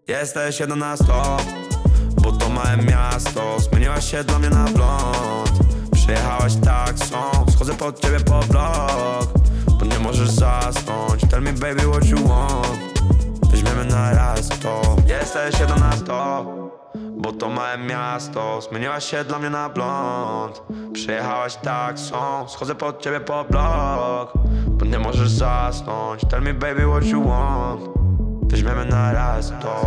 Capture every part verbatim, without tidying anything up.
Jesteś jeden na sto, bo to małe miasto. Zmieniłaś się dla mnie na blond. Przyjechałaś taksą, schodzę pod ciebie po blok, bo nie możesz zasnąć. Tell me baby what you want. Weźmiemy na raz to. Jesteś jeden na sto, bo to małe miasto. Zmieniłaś się dla mnie na blond. Przyjechałaś taksą, schodzę pod ciebie po blok, bo nie możesz zasnąć. Tell me baby what you want. Weźmiemy na raz to.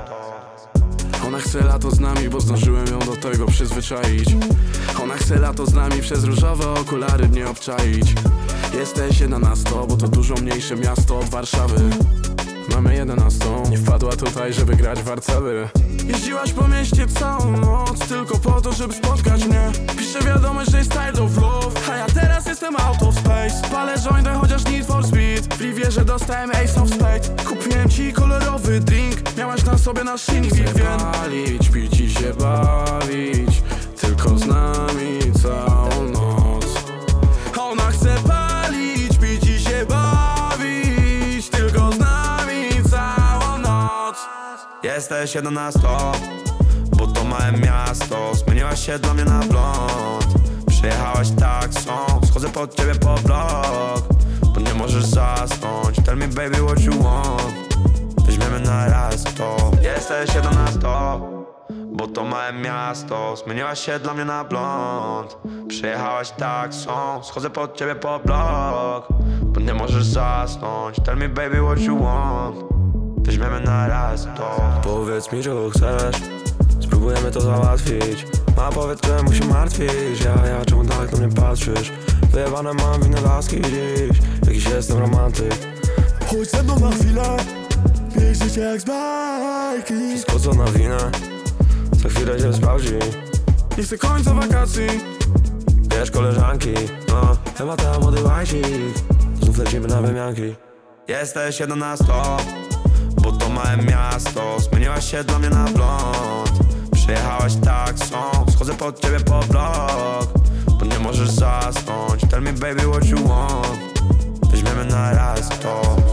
Ona chce lato z nami, bo zdążyłem ją do tego przyzwyczaić. Ona chce lato z nami, przez różowe okulary mnie obczaić. Jesteś jedna na sto, bo to dużo mniejsze miasto od Warszawy. Mamy jedenastą, nie wpadła tutaj, żeby grać w warcaby. Jeździłaś po mieście całą noc, tylko po to, żeby spotkać mnie. Piszę wiadomość, że jest tired of love, a ja teraz jestem out of space. Palę jointę, chociaż need for speed. W Rivierze dostałem ace of spade. Kupiłem ci kolorowy drink, miałaś na sobie nasz silnik. Chcę palić, pić i się bawić, tylko z nami całą noc. Ona chce palić, pić i się bawić, tylko z nami całą noc. Jesteś jeden na sto, bo to małe miasto. Zmieniłaś się dla mnie na blond. Przyjechałaś taksą, schodzę pod ciebie po blok, bo nie możesz zasnąć. Tell me baby what you want. Weźmiemy na raz to. Jesteś jeden na sto, bo to małe miasto. Zmieniłaś się dla mnie na blond. Przyjechałaś taksą, schodzę pod ciebie po blok, bo nie możesz zasnąć. Tell me baby what you want. Weźmiemy na raz to. Powiedz mi, czego chcesz, spróbujemy to załatwić. A powiedz, czemu się martwisz, ja, ja, czemu tak na mnie patrzysz? Wyjebane mam winne laski dziś, jakiś jestem romantyk. Chodź ze mną na chwilę, wiesz życie jak z bajki. Wszystko co na winę, za chwilę się sprawdzi. Nie chcę końca wakacji. Wiesz, koleżanki, no, chyba tam młody łajcik. Znów lecimy na wymianki. Jesteś jeden na sto, bo to małe miasto. Zmieniłaś się dla mnie na blond. Przyjechałaś taksą, schodzę pod ciebie po blok, bo nie możesz zasnąć. Tell me baby what you want. Weźmiemy na raz to.